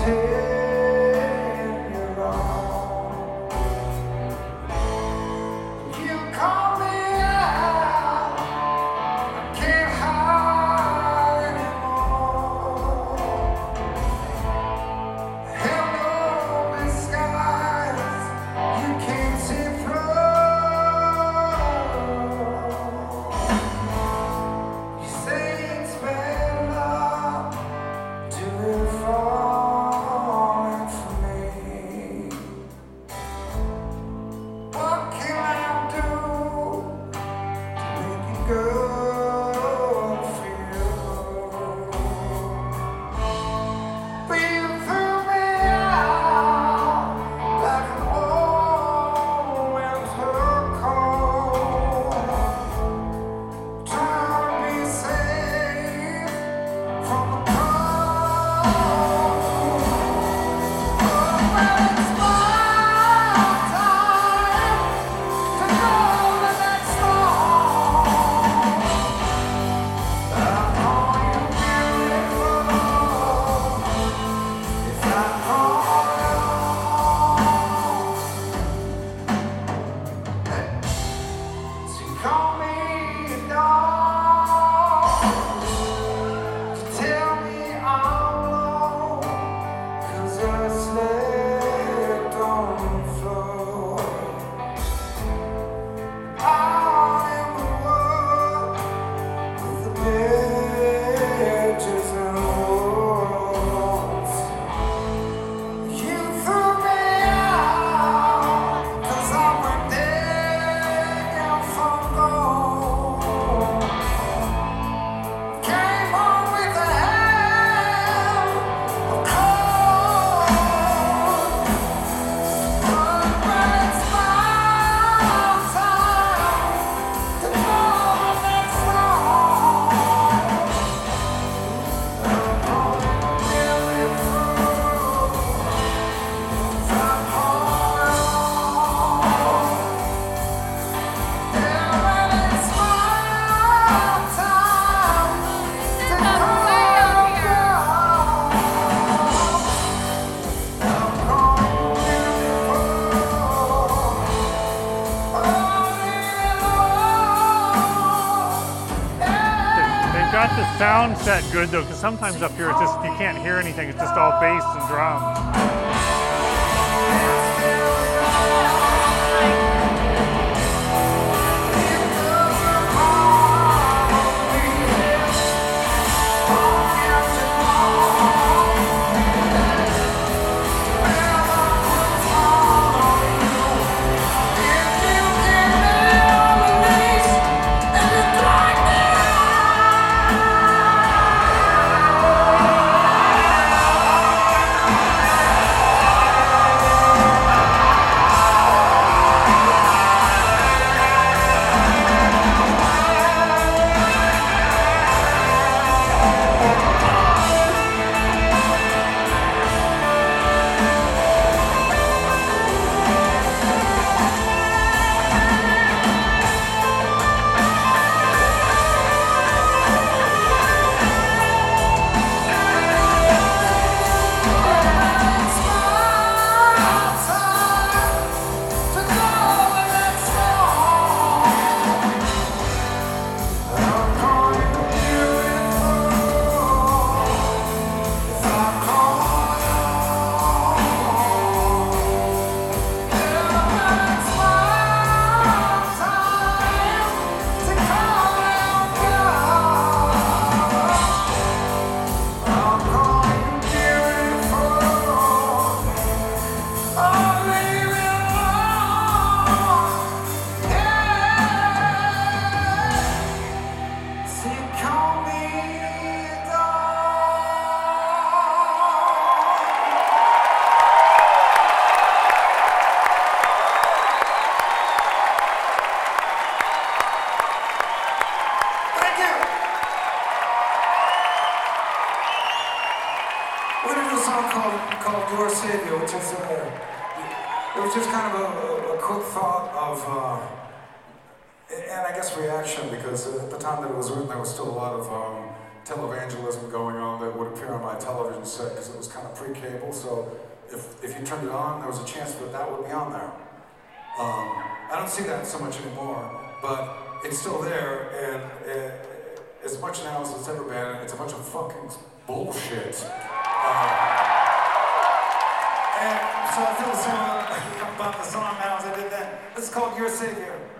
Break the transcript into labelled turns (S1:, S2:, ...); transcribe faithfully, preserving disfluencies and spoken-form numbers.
S1: got the sound set good though, because sometimes up here it's just, you can't hear anything, it's just all bass and drums.
S2: We're going to do a song called, called Your Savior, which is, uh, it was just kind of a, a quick thought of, uh, and I guess reaction, because at the time that it was written, there was still a lot of um, televangelism going on that would appear on my television set because it was kind of pre-cable. So if if you turned it on, there was a chance that that would be on there. Um, I don't see that so much anymore, but it's still there, and it, as much now as it's ever been, it's a bunch of fucking bullshit. Uh, and so I feel the same about the song now as I did then. This is called Your Savior.